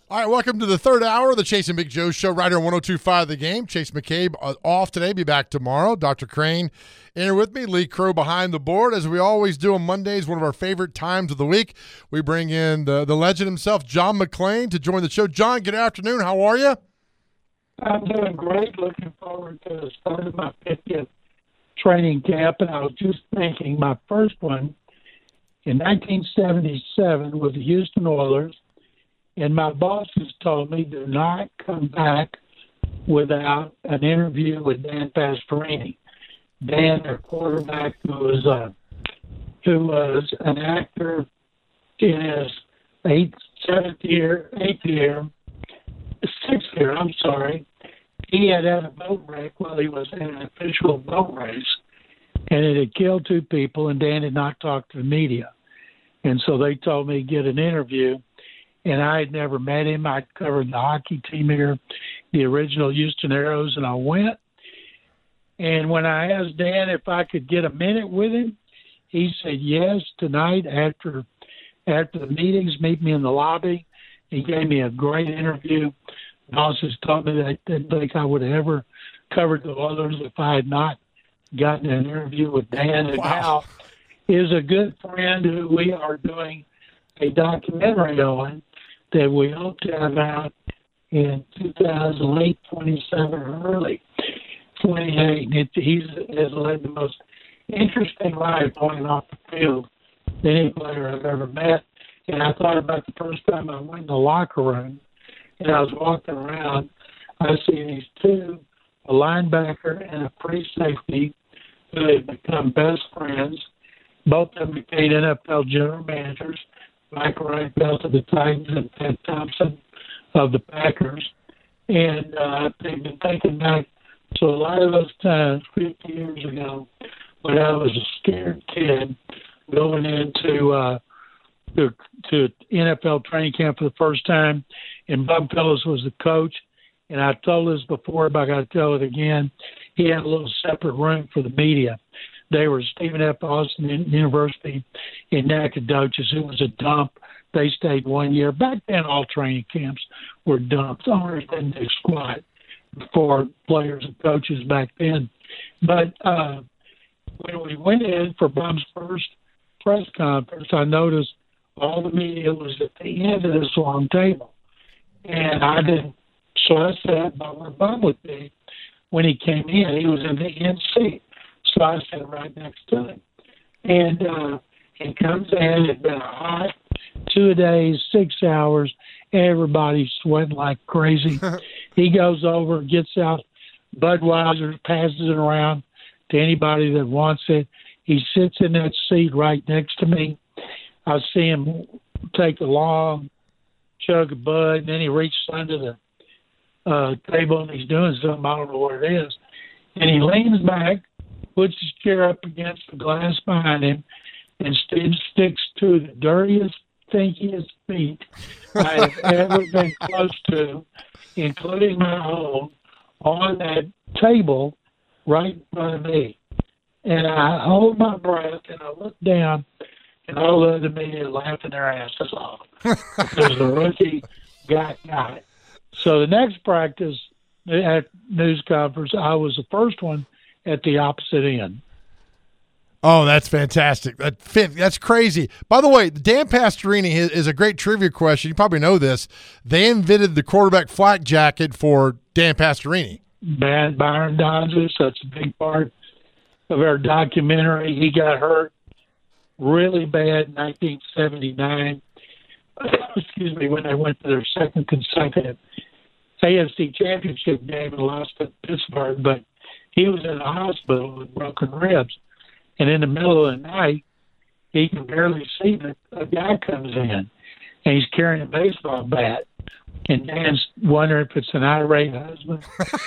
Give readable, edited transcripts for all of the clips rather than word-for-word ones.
All right, welcome to the third hour of the Chase and Big Joe Show right here on 102.5 The Game. Chase McCabe off today, be back tomorrow. Dr. Crane in here with me. Lee Crow behind the board. As we always do on Mondays, one of our favorite times of the week, we bring in the legend himself, John McClain, to join the show. John, good afternoon. How are you? I'm doing great. Looking forward to the start of my 50th training camp. And I was just thinking my first one in 1977 with the Houston Oilers. And my bosses told me, do not come back without an interview with Dan Pastorini. Dan, their quarterback, who was an actor in his sixth year, I'm sorry. He had a boat wreck while he was in an official boat race, and it had killed two people, and Dan had not talked to the media. And so they told me to get an interview. And I had never met him. I covered the hockey team here, the original Houston Aeros, and I went. And when I asked Dan if I could get a minute with him, he said yes tonight after the meetings. Meet me in the lobby. He gave me a great interview. Bosses told me that I didn't think I would have ever covered the Oilers if I had not gotten an interview with Dan. And now is a good friend who we are doing a documentary on that we hope to have out in 2008, 27, or early 28. He has led the most interesting life going off the field than any player I've ever met. And I thought about the first time I went in the locker room and I was walking around, I see these two, a linebacker and a free safety, who had become best friends. Both of them became NFL general managers. Mike Reinfeldt of the Titans and Ted Thompson of the Packers. And they've been thinking back to a lot of those times 50 years ago when I was a scared kid going into to NFL training camp for the first time. And Bub Phillips was the coach. And I told this before, but I got to tell it again. He had a little separate room for the media. They were Stephen F. Austin University in Nacogdoches. It was a dump. They stayed 1 year. Back then, all training camps were dumps. Owners didn't do squat for players and coaches back then. But when we went in for Bob's first press conference, I noticed all the media was at the end of this long table. And I didn't. So I sat about where Bob would be when he came in. He was in the end seat. So I sat right next to him. And he comes in. It's been a hot 2 days, 6 hours. Everybody's sweating like crazy. He goes over, gets out Budweiser, passes it around to anybody that wants it. He sits in that seat right next to me. I see him take a long chug of Bud, and then he reaches under the table, and he's doing something. I don't know what it is. And he leans back, puts his chair up against the glass behind him, and sticks to the dirtiest, stinkiest feet I have ever been close to, including my own, on that table right in front of me. And I hold my breath, and I look down, and all the other media laughing their asses off because the rookie got it. So the next practice at news conference, I was the first one at the opposite end. Oh, that's fantastic. That's crazy. By the way, Dan Pastorini is a great trivia question. You probably know this. They invented the quarterback flak jacket for Dan Pastorini. Byron Dodgers, that's a big part of our documentary. He got hurt really bad in 1979. Excuse me, when they went to their second consecutive AFC championship game and lost at Pittsburgh, but he was in the hospital with broken ribs. And in the middle of the night, he can barely see that a guy comes in, and he's carrying a baseball bat. And Dan's wondering if it's an irate husband.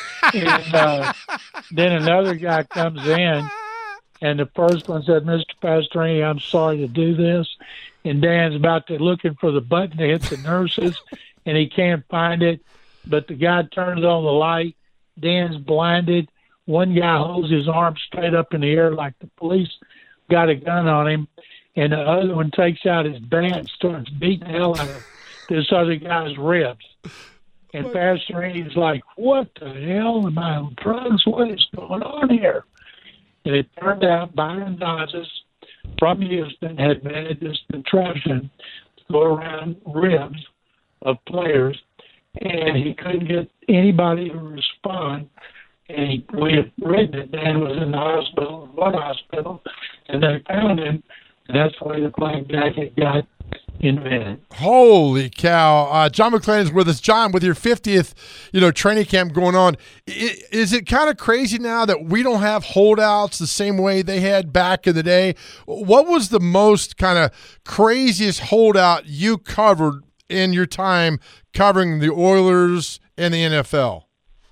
And then another guy comes in, and the first one said, "Mr. Pastorini, I'm sorry to do this." And Dan's about to looking for the button to hit the nurses, and he can't find it. But the guy turns on the light. Dan's blinded. One guy holds his arm straight up in the air like the police got a gun on him, and the other one takes out his bat and starts beating the hell out of this other guy's ribs. And Pastor Randy's like, what the hell? Am I on drugs? What is going on here? And it turned out Byron Dodges from Houston had made this contraption to go around ribs of players, and he couldn't get anybody to respond. And we had written it. Dan was in the hospital, one hospital, and they found him, and that's why the black jacket got invented. Holy cow. John McClain is with us. John, with your 50th, training camp going on, is it kind of crazy now that we don't have holdouts the same way they had back in the day? What was the most kind of craziest holdout you covered in your time covering the Oilers and the NFL?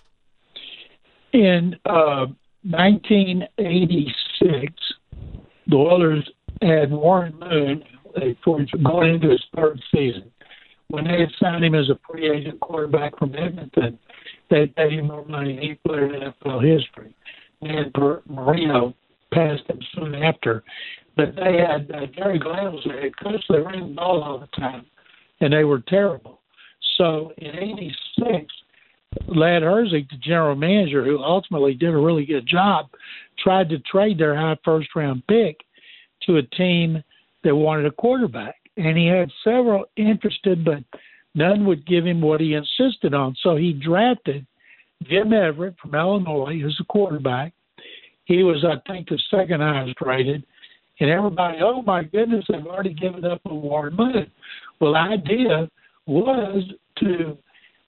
In 1986, the Oilers had Warren Moon going into his third season. When they had signed him as a free agent quarterback from Edmonton, they paid him more money than any player in NFL history. And Marino passed him soon after. But they had Jerry Glenn was their head coach. They ran the ball all the time, and they were terrible. So in '86, Ladd Herzig, the general manager, who ultimately did a really good job, tried to trade their high first-round pick to a team that wanted a quarterback. And he had several interested, but none would give him what he insisted on. So he drafted Jim Everett from Illinois as a quarterback. He was, I think, the second highest rated. And everybody, oh, my goodness, they've already given up on Warren Moon. Well, the idea was to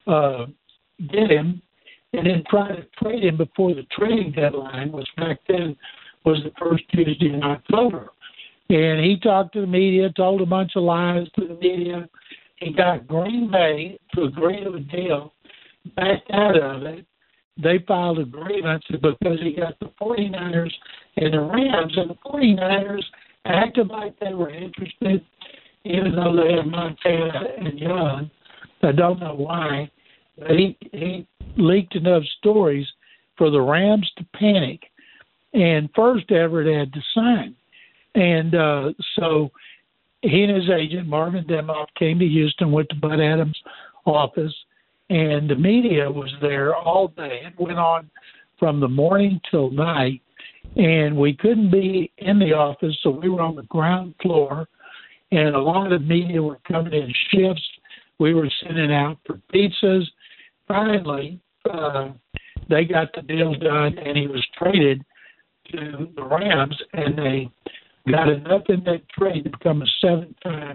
get him and then try to trade him before the trading deadline, which back then was the first Tuesday in October. And he talked to the media, told a bunch of lies to the media. He got Green Bay to agree to a deal, backed out of it. They filed a grievance because he got the 49ers and the Rams, and the 49ers acted like they were interested, even though they had Montana and Young. I don't know why, but he leaked enough stories for the Rams to panic. And first Everett had to sign. And so he and his agent, Marvin Demoff, came to Houston, went to Bud Adams' office, and the media was there all day. It went on from the morning till night, and we couldn't be in the office, so we were on the ground floor, and a lot of media were coming in shifts. We were sending out for pizzas. Finally, they got the deal done, and he was traded to the Rams, and they got enough in that trade to become a seventh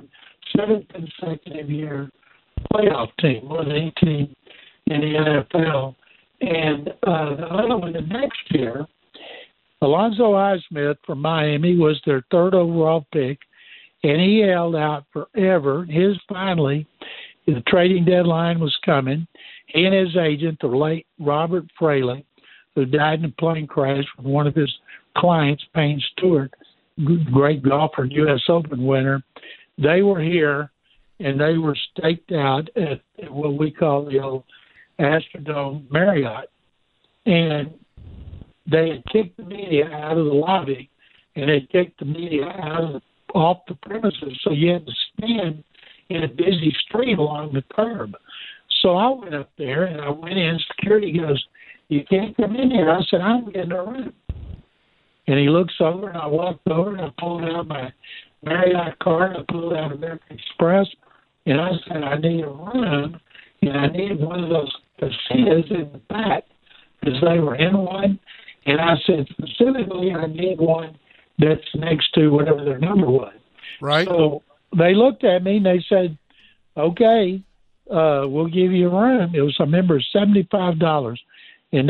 consecutive year playoff team, more than any team in the NFL. And the other one, the next year, Alonzo Highsmith from Miami was their third overall pick, and he held out forever. Finally, the trading deadline was coming. He and his agent, the late Robert Fraley, who died in a plane crash with one of his clients, Payne Stewart, great golfer and U.S. Open winner, they were here, and they were staked out at what we call the old Astrodome Marriott. And they had kicked the media out of the lobby, and they kicked the media off the premises, so you had to stand in a busy street along the curb. So I went up there, and I went in. Security goes, "You can't come in here." I said, "I'm getting a room." And he looks over, and I walked over, and I pulled out my Marriott card. I pulled out American Express, and I said, "I need a room, and I need one of those casitas in the back," because they were in one. And I said, specifically, I need one that's next to whatever their number was. Right. So they looked at me, and they said, "Okay, we'll give you a room." It was, I remember, $75 in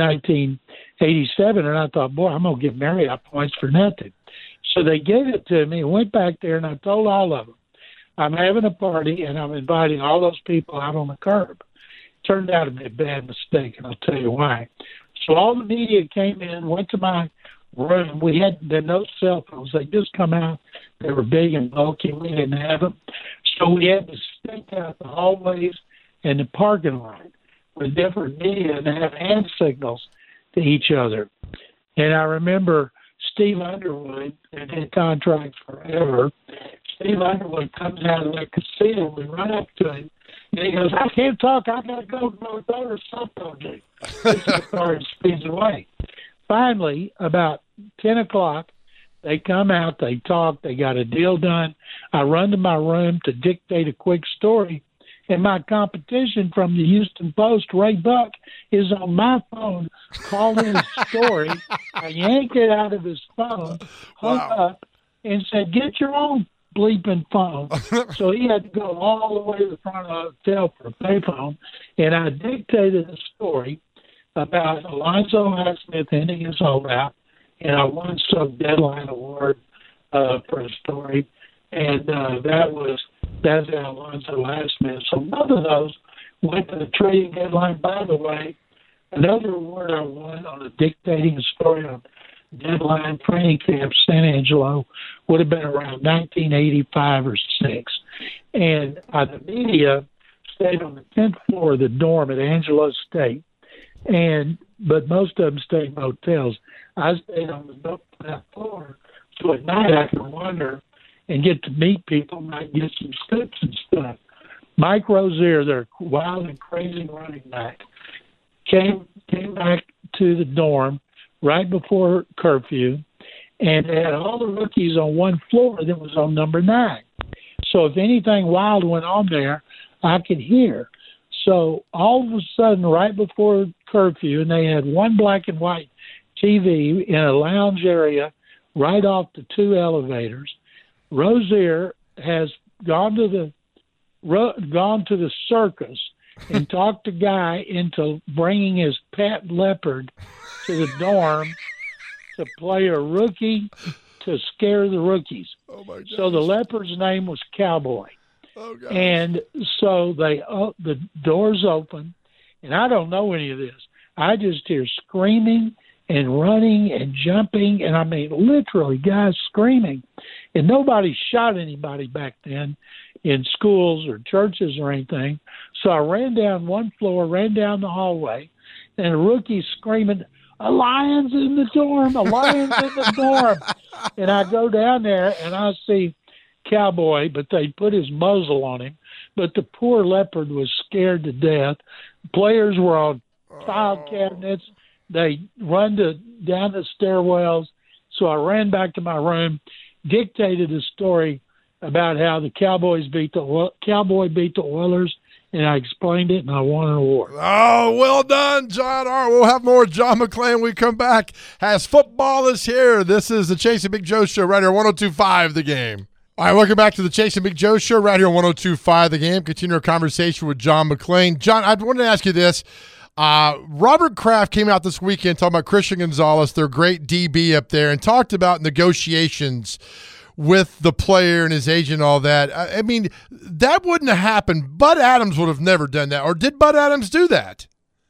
1987, and I thought, boy, I'm going to give Marriott points for nothing. So they gave it to me and went back there, and I told all of them, I'm having a party, and I'm inviting all those people out on the curb. Turned out to be a bad mistake, and I'll tell you why. So all the media came in, went to my room. We had no cell phones. They just come out. They were big and bulky. We didn't have them. So we had to stake out the hallways and the parking lot with different media and have hand signals to each other. And I remember Steve Underwood, and had contracts forever. Steve Underwood comes out of that casino. We run up to him, And he goes, I can't talk. I got to go to my daughter's softball game. The car speeds away. Finally, about 10 o'clock, they come out, they talk, they got a deal done. I run to my room to dictate a quick story, and my competition from the Houston Post, Ray Buck, is on my phone calling his story. I yanked it out of his phone, hung up, and said, get your own bleeping phone. So he had to go all the way to the front of the hotel for a payphone, and I dictated a story about Alonzo Highsmith ending his holdout, and I won some Deadline Award for a story, and that's Alonzo Highsmith. So both of those went to the trading deadline. By the way, another award I won on dictating a story on Deadline training camp San Angelo would have been around 1985 or 6. And the media stayed on the 10th floor of the dorm at Angelo State, but most of them stayed in hotels. I stayed on that floor, so at night I could wander and get to meet people, might get some scoops and stuff. Mike Rozier, their wild and crazy running back, came back to the dorm right before curfew, and had all the rookies on one floor that was on number 9. So if anything wild went on there, I could hear. So all of a sudden, right before curfew, and they had one black and white TV in a lounge area right off the 2 elevators, Rozier has gone to the circus and talked a guy into bringing his pet leopard to the dorm to play a rookie to scare the rookies. Oh my God! So the leopard's name was Cowboy. Oh God! And so the doors open, and I don't know any of this. I just hear screaming and running and jumping, and I mean literally guys screaming. And nobody shot anybody back then in schools or churches or anything. So I ran down one floor, ran down the hallway, and a rookie screaming, "A lion's in the dorm! A lion's in the dorm!" And I go down there and I see Cowboy, but they put his muzzle on him. But the poor leopard was scared to death. Players were on file cabinets. They run down the stairwells. So I ran back to my room, dictated a story about how the Cowboy beat the Oilers, and I explained it, and I won an award. Oh, well done, John. All right, we'll have more John McClain when we come back. As football is here, this is the Chasing Big Joe Show right here on 102.5 The Game. All right, welcome back to the Chasing Big Joe Show right here on 102.5 The Game. Continue our conversation with John McClain. John, I wanted to ask you this. Robert Kraft came out this weekend talking about Christian Gonzalez, their great DB up there, and talked about negotiations with the player and his agent and all that. I mean, that wouldn't have happened. Bud Adams would have never done that. Or did Bud Adams do that?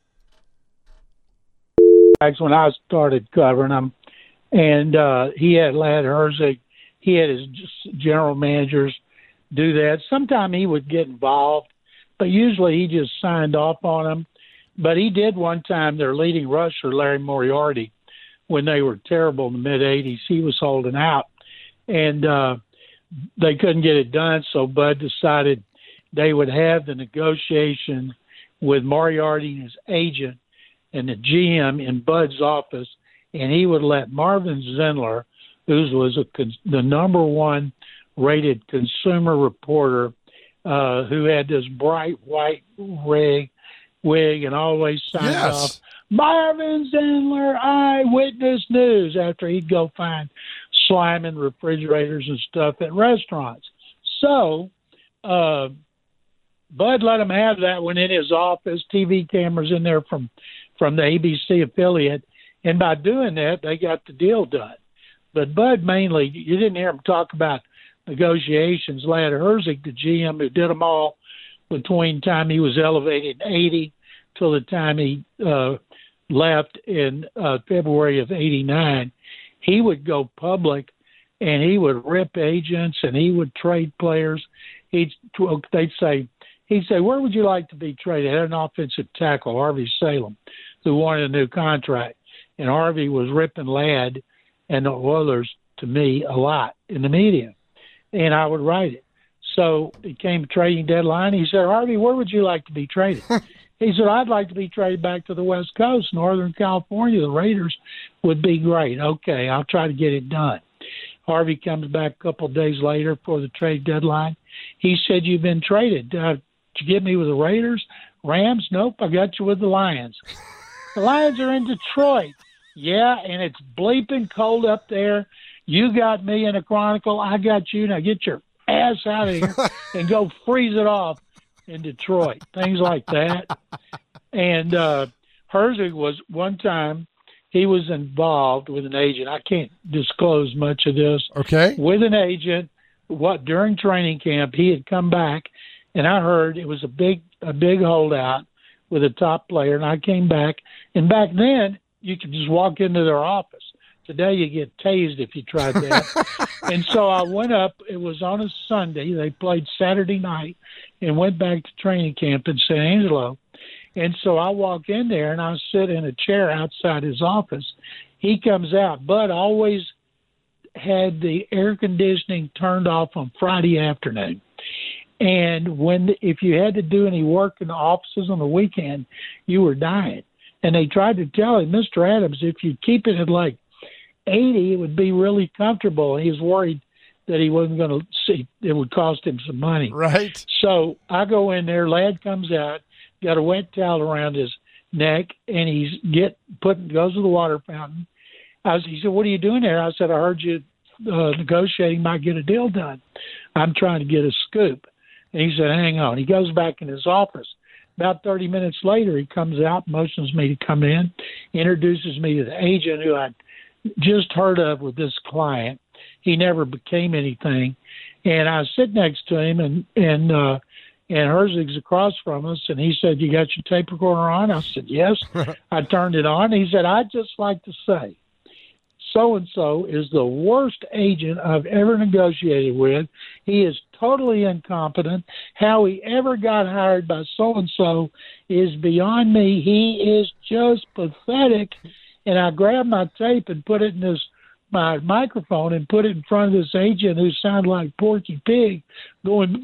When I started covering him, and he had Ladd Herzig, he had his general managers do that. Sometimes he would get involved, but usually he just signed off on them. But he did one time, their leading rusher, Larry Moriarty, when they were terrible in the mid-'80s, he was holding out. And they couldn't get it done, so Bud decided they would have the negotiation with Moriarty and his agent and the GM in Bud's office, and he would let Marvin Zindler, who was the number 1 rated consumer reporter, who had this bright white wig and always signed off, Marvin Zindler, Eyewitness News, after he'd go find slime in refrigerators and stuff at restaurants. So Bud let him have that one in his office, TV cameras in there from the ABC affiliate, and by doing that, they got the deal done. But Bud mainly, you didn't hear him talk about negotiations. Ladd Herzig, the GM who did them all between time he was elevated in 80 till the time he left in February of 89, he would go public and he would rip agents and he would trade players. He'd say, where would you like to be traded? I had an offensive tackle, Harvey Salem, who wanted a new contract. And Harvey was ripping Ladd and the Oilers to me a lot in the media. And I would write it. So it came trading deadline. He said, Harvey, where would you like to be traded? He said, I'd like to be traded back to the West Coast, Northern California. The Raiders would be great. Okay, I'll try to get it done. Harvey comes back a couple of days later for the trade deadline. He said, you've been traded. Did you get me with the Raiders? Rams? Nope, I got you with the Lions. The Lions are in Detroit. Yeah, and it's bleeping cold up there. You got me in a Chronicle. I got you. Now get your ass out of here and go freeze it off in Detroit. Things like that. And Herzig was one time, he was involved with an agent. I can't disclose much of this. Okay. With an agent, during training camp, he had come back, and I heard it was a big holdout with a top player, and I came back. And back then, you could just walk into their office. Today, you get tased if you tried that. And so I went up. It was on a Sunday. They played Saturday night and went back to training camp in San Angelo. And so I walk in there, and I sit in a chair outside his office. He comes out. Bud always had the air conditioning turned off on Friday afternoon. And if you had to do any work in the offices on the weekend, you were dying. And they tried to tell him, Mr. Adams, if you keep it at like 80, it would be really comfortable. He was worried that he wasn't going to see, it would cost him some money. Right. So I go in there, lad comes out, got a wet towel around his neck, and goes to the water fountain. He said, what are you doing there? I said, I heard you negotiating, might get a deal done. I'm trying to get a scoop. And he said, hang on. He goes back in his office. About 30 minutes later, he comes out, motions me to come in, introduces me to the agent who I'd just heard of with this client. He never became anything. And I sit next to him, and Herzig's across from us, and he said, you got your tape recorder on? I said, yes. I turned it on. He said, I'd just like to say, so-and-so is the worst agent I've ever negotiated with. He is totally incompetent. How he ever got hired by so-and-so is beyond me. He is just pathetic. And I grabbed my tape and put it in my microphone and put it in front of this agent who sounded like Porky Pig going,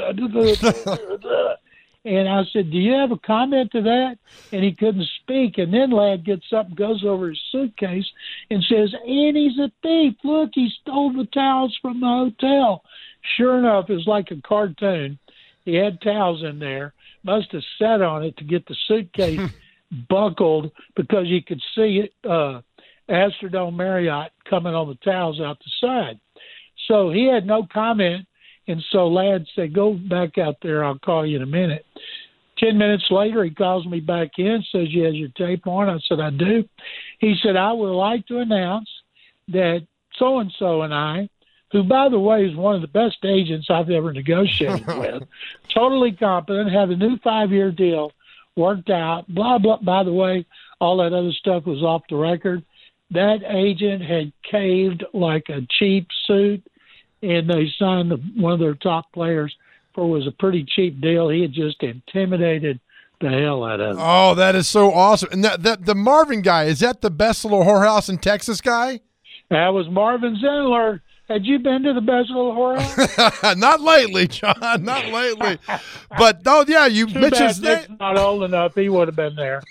and I said, do you have a comment to that? And he couldn't speak. And then lad gets up and goes over his suitcase and says, and he's a thief. Look, he stole the towels from the hotel. Sure enough, it was like a cartoon. He had towels in there. Must have sat on it to get the suitcase buckled because you could see it, Astrodome Marriott coming on the towels out the side. So he had no comment. And so lad said, go back out there. I'll call you in a minute. 10 minutes later, he calls me back in, says, you have your tape on? I said, I do. He said, I would like to announce that so-and-so and I, who, by the way, is one of the best agents I've ever negotiated with, totally competent, have a new 5-year deal worked out, blah, blah. By the way, all that other stuff was off the record. That agent had caved like a cheap suit, and they signed one of their top players was a pretty cheap deal. He had just intimidated the hell out of him. Oh, that is so awesome. And the Marvin guy, is that the Best Little Whorehouse in Texas guy? That was Marvin Zindler. Had you been to the Best Little Whorehouse? Not lately, John. Not lately. But, oh, yeah, you mentioned his name. Nick's not old enough. He would have been there.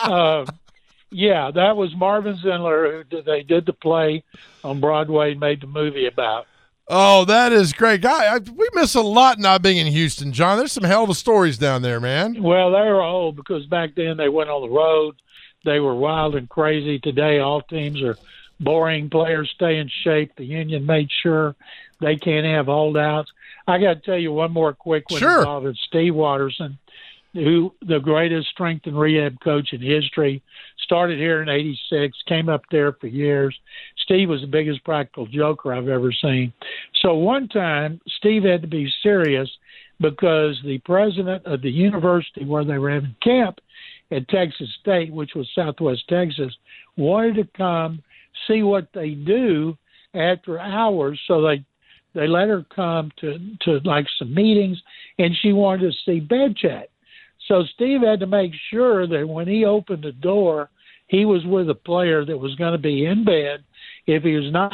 Yeah, that was Marvin Zindler who they did the play on Broadway and made the movie about. Oh, that is great. Guy, we miss a lot not being in Houston, John. There's some hell of a stories down there, man. Well, they were old because back then they went on the road. They were wild and crazy. Today, all teams are boring. Players stay in shape. The union made sure they can't have holdouts. I got to tell you one more quick one involving Steve Watterson, who the greatest strength and rehab coach in history, started here in '86, came up there for years. Steve was the biggest practical joker I've ever seen. So one time, Steve had to be serious because the president of the university where they were having camp at Texas State, which was Southwest Texas, wanted to come see what they do after hours. So they let her come to like some meetings, and she wanted to see bed chat. So Steve had to make sure that when he opened the door, he was with a player that was going to be in bed. If he was not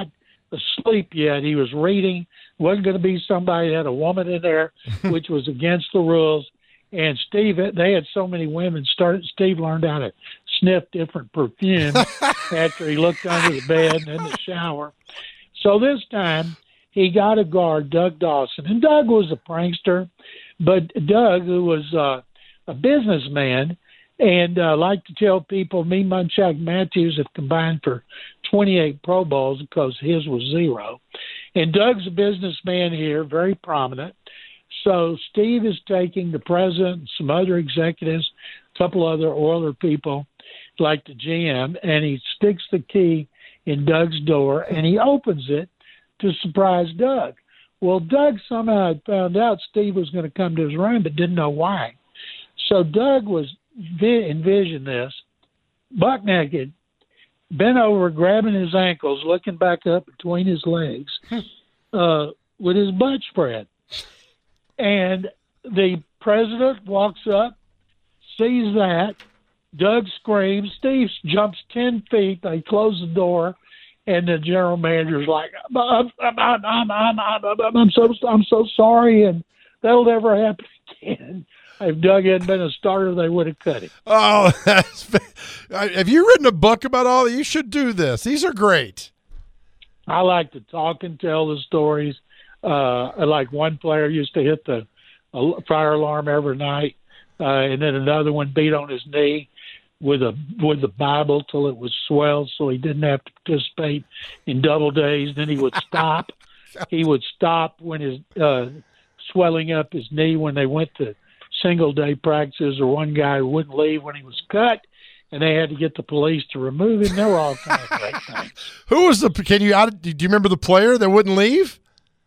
asleep yet. He was reading. Wasn't going to be somebody that had a woman in there, which was against the rules. And they had so many women. Steve learned how to sniff different perfume after he looked under the bed and in the shower. So this time he got a guard, Doug Dawson. And Doug was a prankster, but Doug, who was a businessman, and I like to tell people, me and Munchak Matthews have combined for 28 Pro Bowls because his was 0. And Doug's a businessman here, very prominent. So Steve is taking the president, some other executives, a couple other Oiler people, like the GM, and he sticks the key in Doug's door, and he opens it to surprise Doug. Well, Doug somehow had found out Steve was going to come to his room but didn't know why. So Doug was envisioned this, buck naked, bent over, grabbing his ankles, looking back up between his legs, with his butt spread. And the president walks up, sees that. Doug screams. Steve jumps 10 feet. They close the door, and the general manager's like, "I'm so sorry, and that'll never happen again." If Doug hadn't been a starter, they would have cut him. Oh, have you written a book about all that? You should do this. These are great. I like to talk and tell the stories. Like one player used to hit the fire alarm every night, and then another one beat on his knee with the Bible till it was swelled, so he didn't have to participate in double days. Then he would stop. He would stop when his swelling up his knee when they went to single day practices, or one guy wouldn't leave when he was cut, and they had to get the police to remove him. They were all kind of great things. Who was do you remember the player that wouldn't leave?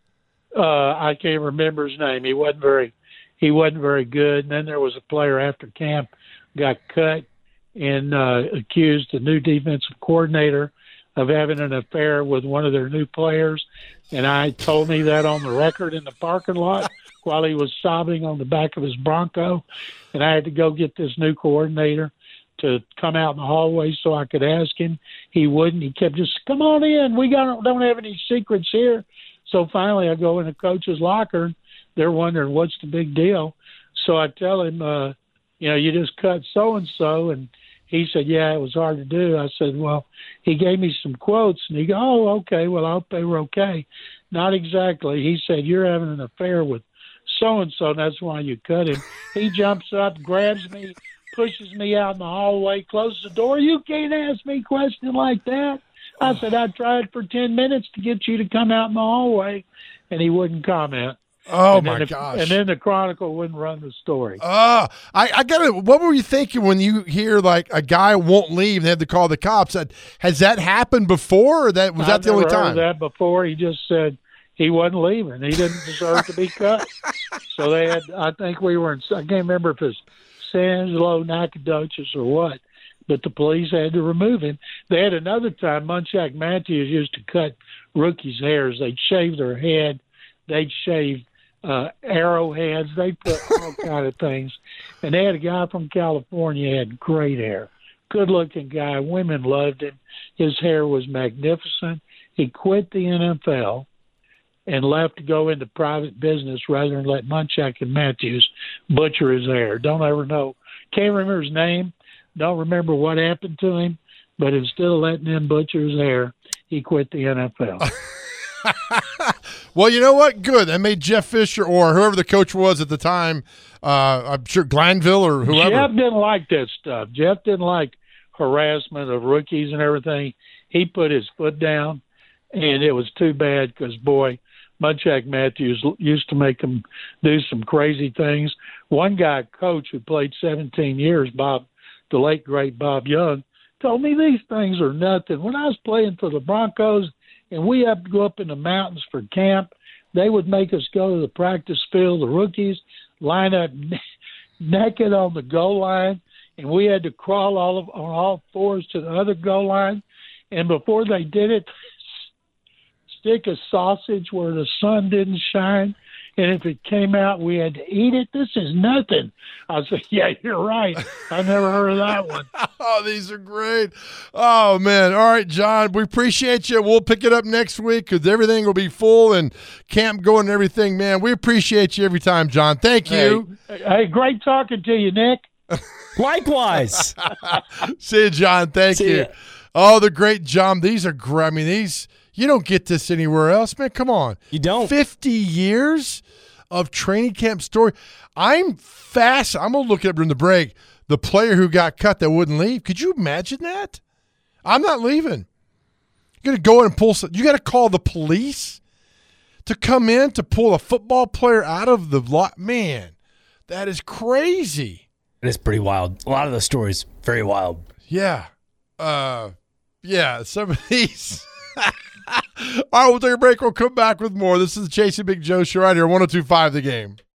I can't remember his name. He wasn't very good. And then there was a player after camp got cut and accused the new defensive coordinator of having an affair with one of their new players. And I told me that on the record in the parking lot while he was sobbing on the back of his Bronco. And I had to go get this new coordinator to come out in the hallway so I could ask him. He wouldn't. He kept just, "Come on in. We don't have any secrets here." So finally I go in the coach's locker, and they're wondering what's the big deal. So I tell him, you just cut so-and-so. And he said, "Yeah, it was hard to do." I said, "Well," he gave me some quotes, and he go, "Oh, okay. Well, I hope they were okay." "Not exactly." He said, "You're having an affair with so-and-so, and that's why you cut him." He jumps up, grabs me, pushes me out in the hallway, closes the door. "You can't ask me a question like that." I said, "I tried for 10 minutes to get you to come out in the hallway," and he wouldn't comment. Oh, my gosh. And then the Chronicle wouldn't run the story. I got it. What were you thinking when you hear like a guy won't leave and they have to call the cops? Has that happened before, or was that the only time? I've never heard that before. He just said he wasn't leaving. He didn't deserve to be cut. So they had, I think we were in, I can't remember if it's San Angelo, Nacogdoches, or what, but the police had to remove him. They had another time, Munchak Matthews used to cut rookies' hairs. They'd shave their head. They'd shave arrowheads. They put all kind of things. And they had a guy from California, had great hair. Good-looking guy. Women loved him. His hair was magnificent. He quit the NFL and left to go into private business rather than let Munchak and Matthews butcher his hair. Don't ever know. Can't remember his name. Don't remember what happened to him. But instead of letting him butcher his hair, he quit the NFL. Well, you know what? Good. That made Jeff Fisher or whoever the coach was at the time, I'm sure Glanville or whoever. Jeff didn't like that stuff. Jeff didn't like harassment of rookies and everything. He put his foot down, and it was too bad because, boy, Munchak Matthews used to make him do some crazy things. One guy, coach, who played 17 years, Bob, the late, great Bob Young, told me these things are nothing. When I was playing for the Broncos, and we had to go up in the mountains for camp, they would make us go to the practice field, the rookies, line up naked on the goal line, and we had to crawl on all fours to the other goal line. And before they did it, stick a sausage where the sun didn't shine And if it came out, we had to eat it. This is nothing. I said, yeah, you're right. I never heard of that one. Oh, these are great. Oh, man. All right, John, we appreciate you. We'll pick it up next week because everything will be full and camp going and everything, man. We appreciate you every time, John. Thank you. Hey, great talking to you, Nick. Likewise. See you, John. Thank See you. ya. Oh, the great John. These are great. I mean, you don't get this anywhere else, man. Come on. You don't. 50 years of training camp story. I'm fast. I'm going to look it up during the break. The player who got cut that wouldn't leave. Could you imagine that? I'm not leaving. You're going to go in and pull some. You got to call the police to come in to pull a football player out of the lot. Man, that is crazy. It is pretty wild. A lot of the stories, very wild. Yeah. Yeah, some of these. All right, we'll take a break. We'll come back with more. This is the Chasing Big Joe show right here, 102.5 The Game.